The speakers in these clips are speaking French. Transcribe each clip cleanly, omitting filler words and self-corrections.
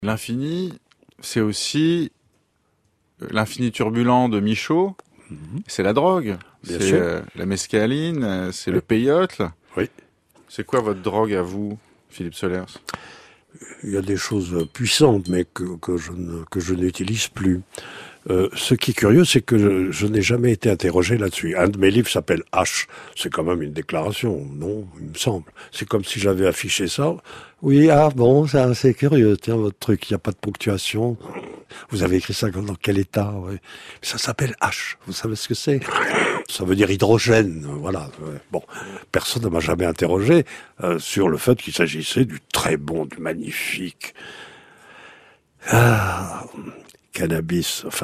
L'infini, c'est aussi l'infini turbulent de Michaud, c'est la drogue. Bien C'est sûr. la mescaline, c'est Oui. le peyote. Oui. C'est quoi votre drogue à vous, Philippe Solers? Il y a des choses puissantes, mais que je n'utilise plus. Ce qui est curieux, c'est que je n'ai jamais été interrogé là-dessus. Un de mes livres s'appelle H. C'est quand même une déclaration, non? Il me semble. C'est comme si j'avais affiché ça. Oui, ah bon, ça, c'est curieux. Tiens, votre truc, il n'y a pas de ponctuation. Vous avez écrit ça dans quel état? Ouais. Ça s'appelle H. Vous savez ce que c'est? Ça veut dire hydrogène. Voilà. Bon, personne ne m'a jamais interrogé sur le fait qu'il s'agissait du très bon, du magnifique. Ah, cannabis, enfin,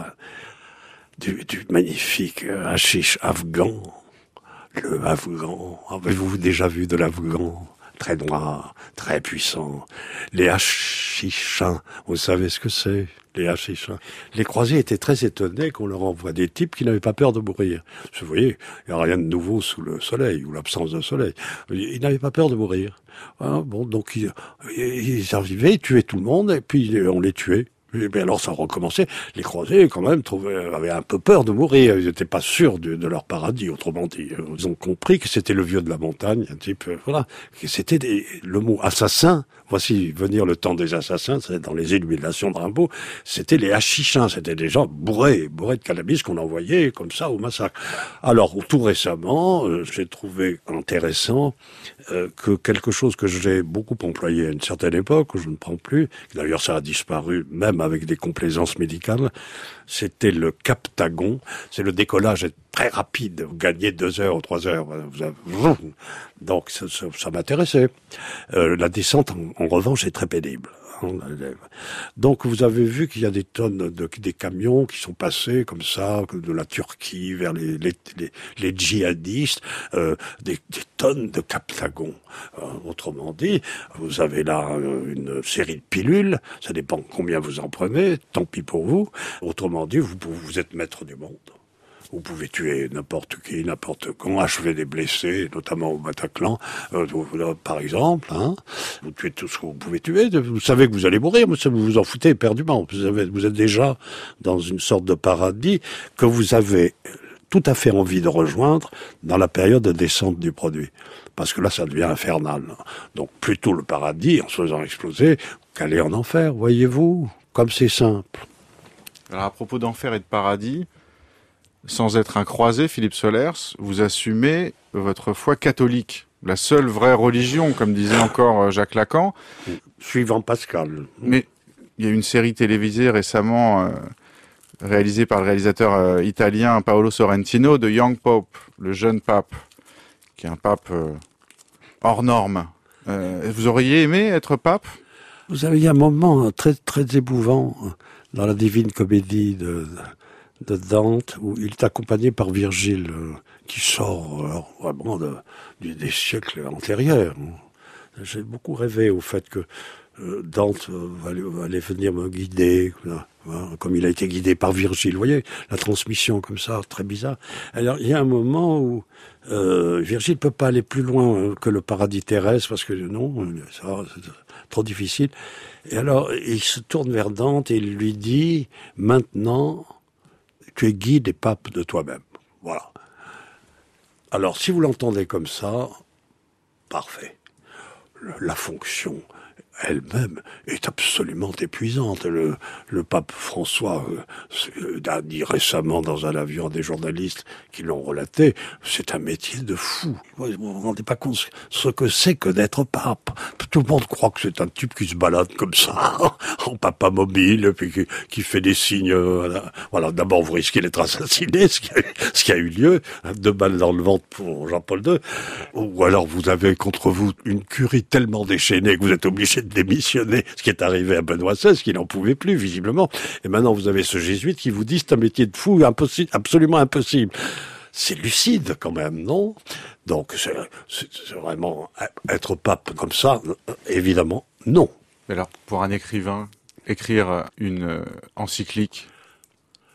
du magnifique hashish afghan. Le afghan, avez-vous déjà vu de l'afghan? Très noir, très puissant. Les hachishins, vous savez ce que c'est? Les hachishins. Les croisés étaient très étonnés qu'on leur envoie des types qui n'avaient pas peur de mourir. Vous voyez, il n'y a rien de nouveau sous le soleil, ou l'absence de soleil. Ils n'avaient pas peur de mourir. Hein, bon, donc ils arrivaient, ils tuaient tout le monde, et puis on les tuait. Et bien alors ça recommençait. Les croisés, quand même, avaient un peu peur de mourir. Ils n'étaient pas sûrs de leur paradis, autrement dit. Ils ont compris que c'était le vieux de la montagne, un type, voilà. Que c'était le mot assassin. Voici venir le temps des assassins, c'est dans les illuminations de Rimbaud. C'était les hachichins, c'était des gens bourrés de cannabis qu'on envoyait comme ça au massacre. Alors, tout récemment, j'ai trouvé intéressant que quelque chose que j'ai beaucoup employé à une certaine époque, que je ne prends plus, d'ailleurs ça a disparu même avec des complaisances médicales, c'était le captagon. C'est le décollage est très rapide, vous gagnez 2 heures ou 3 heures. Donc ça m'intéressait. La descente, en revanche, est très pénible. Donc vous avez vu qu'il y a des tonnes des camions qui sont passés comme ça de la Turquie vers les djihadistes, des tonnes de captagons. Autrement dit, vous avez là une série de pilules, ça dépend combien vous en prenez, tant pis pour vous. Autrement dit, vous êtes maître du monde. Vous pouvez tuer n'importe qui, n'importe quand, achever des blessés, notamment au Bataclan, par exemple. Hein. Vous tuez tout ce que vous pouvez tuer. Vous savez que vous allez mourir, mais vous vous en foutez éperdument. Vous êtes déjà dans une sorte de paradis que vous avez tout à fait envie de rejoindre dans la période de descente du produit. Parce que là, ça devient infernal. Donc, plutôt le paradis, en se faisant exploser, qu'aller en enfer, voyez-vous. Comme c'est simple. Alors, à propos d'enfer et de paradis, sans être un croisé, Philippe Solers, vous assumez votre foi catholique, la seule vraie religion, comme disait encore Jacques Lacan. Suivant Pascal. Mais il y a une série télévisée récemment réalisée par le réalisateur italien Paolo Sorrentino de Young Pope, le jeune pape, qui est un pape hors norme. Vous auriez aimé être pape? Vous avez eu un moment très, très émouvant dans la Divine Comédie de Dante, où il est accompagné par Virgile, qui sort vraiment des siècles antérieurs. J'ai beaucoup rêvé au fait que Dante allait venir me guider, comme il a été guidé par Virgile. Vous voyez, la transmission comme ça, très bizarre. Alors, il y a un moment où Virgile peut pas aller plus loin que le paradis terrestre, parce que non, ça, c'est trop difficile. Et alors, il se tourne vers Dante et il lui dit, maintenant, tu es guide et pape de toi-même. Voilà. Alors, si vous l'entendez comme ça, parfait. La fonction elle-même est absolument épuisante. Le pape François a dit récemment dans un avion à des journalistes qui l'ont relaté, c'est un métier de fou. Vous vous rendez pas compte ce que c'est que d'être pape. Tout le monde croit que c'est un type qui se balade comme ça, en papa mobile, puis qui fait des signes. Voilà, d'abord vous risquez d'être assassiné, ce qui a eu lieu, 2 balles dans le ventre pour Jean-Paul II. Ou alors vous avez contre vous une curie tellement déchaînée que vous êtes obligé de démissionner, ce qui est arrivé à Benoît XVI, qui n'en pouvait plus, visiblement. Et maintenant, vous avez ce jésuite qui vous dit c'est un métier de fou, impossible, absolument impossible. C'est lucide, quand même, non? Donc, c'est vraiment être pape comme ça, évidemment, non. Alors, pour un écrivain, écrire une encyclique,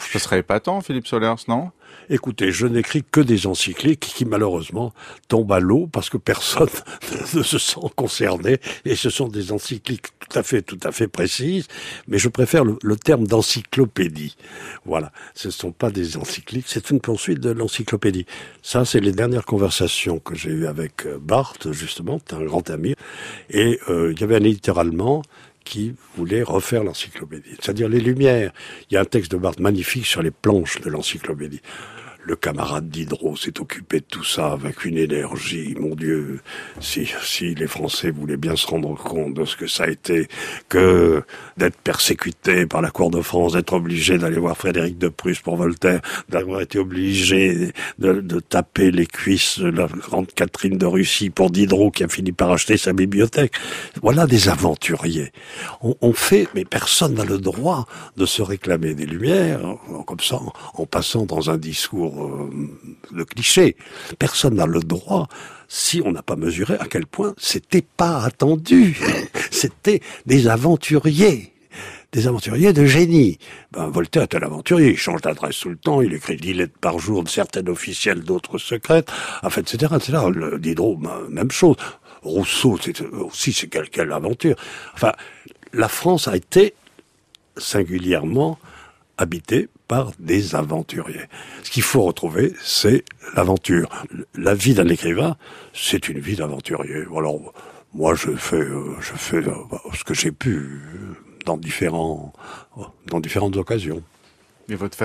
Ce serait épatant, Philippe Solers, non? Écoutez, je n'écris que des encycliques qui malheureusement tombent à l'eau parce que personne ne se sent concerné, et ce sont des encycliques tout à fait précises, mais je préfère le terme d'encyclopédie. Voilà, ce ne sont pas des encycliques, c'est une poursuite de l'encyclopédie. Ça, c'est les dernières conversations que j'ai eues avec Barthes, justement, un grand ami, et il y avait un éditeur allemand qui voulait refaire l'encyclopédie, c'est-à-dire les Lumières. Il y a un texte de Barthes magnifique sur les planches de l'encyclopédie. Le camarade Diderot s'est occupé de tout ça avec une énergie, mon Dieu. Si les Français voulaient bien se rendre compte de ce que ça a été que d'être persécuté par la cour de France, d'être obligé d'aller voir Frédéric de Prusse pour Voltaire, d'avoir été obligé de taper les cuisses de la grande Catherine de Russie pour Diderot qui a fini par acheter sa bibliothèque. Voilà des aventuriers. On fait, mais personne n'a le droit de se réclamer des Lumières, comme ça, en passant dans un discours de cliché. Génie. N'a le droit, si on n'a pas mesuré à quel point c'était pas attendu. C'était des aventuriers de génie. Voltaire était un aventurier, il change d'adresse tout le temps, il écrit 10 lettres par jour, certaines officielles, d'autres secrètes, enfin, etc. Le Diderot, même chose. Rousseau, c'est quelle aventure. Enfin, la France a été singulièrement habité par des aventuriers. Ce qu'il faut retrouver, c'est l'aventure. La vie d'un écrivain, c'est une vie d'aventurier. Alors, moi, je fais ce que j'ai pu dans différentes occasions. Mais votre